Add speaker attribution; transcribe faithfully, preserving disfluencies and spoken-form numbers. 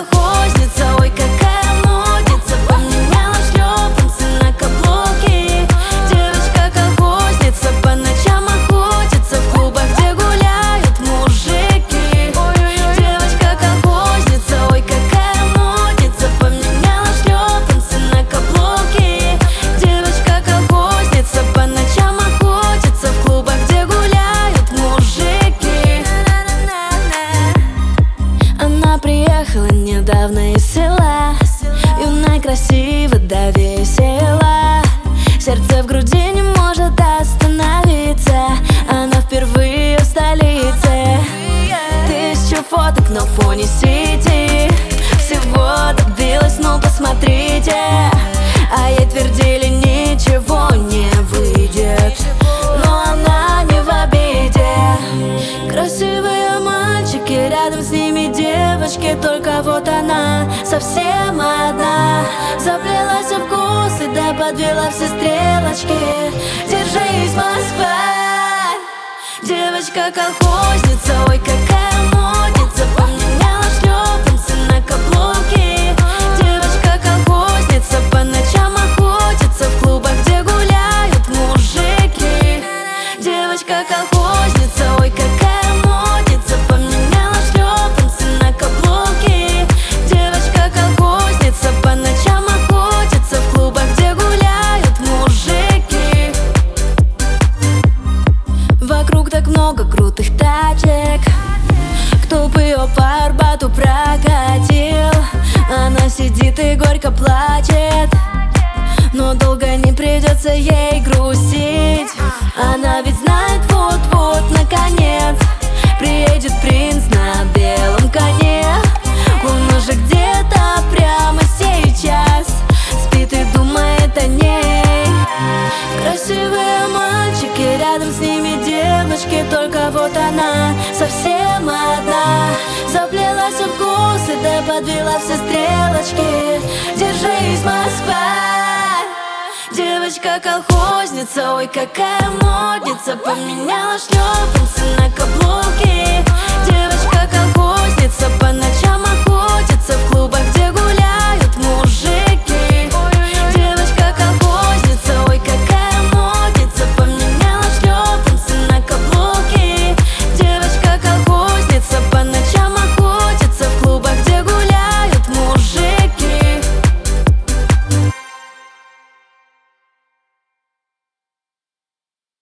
Speaker 1: колхозница, ой, какая модница, поменяла шлепанцы на каблуки. Девочка колхозница, по ночам охотится в клубах, где гуляют мужики. Девочка колхозница, ой, какая модница, поменяла шлепанцы на каблуки. Девочка колхозница, по ночам охотится в клубах, где гуляют мужики. Она приехала недавно из села, юная, красива, да весела. Сердце в груди не может остановиться, она впервые в столице. Тысячу фоток на фоне сети, всего добилась, ну посмотрите. А ей твердили, ничего не выйдет, но она не в обиде. Красивые мальчики, рядом с ними девочки, только вот она совсем одна. Заплелась в вкусы, да подвела все стрелочки. Держись, Москва! Девочка колхозница, ой, какая модница, поменяла шлепанцы на каблуки. Девочка колхозница, по ночам охотится в клубах, где гуляют мужики. Девочка колхозница, ой, какая модница, поменяла шлепанцы на каблуки. Девочка колхозница, по ночам охотится в клубах, где гуляют мужики. Вокруг так много крутых тачек, кто бы ее по Арбату прокатил. Она сидит и горько плачет, но долго не придется ей грустить. Она ведь знает, вот-вот, наконец, приедет принц на белом коне. Он уже где-то прямо сейчас спит и думает о ней. Красивые мальчики, рядом с ними девочки, только вот она совсем одна. Заплелась в вкусы, да подвела все стрелочки. Держись, Москва! Девочка колхозница, ой, какая модница, поменяла шлепанцы на каблуки. Девочка колхозница, по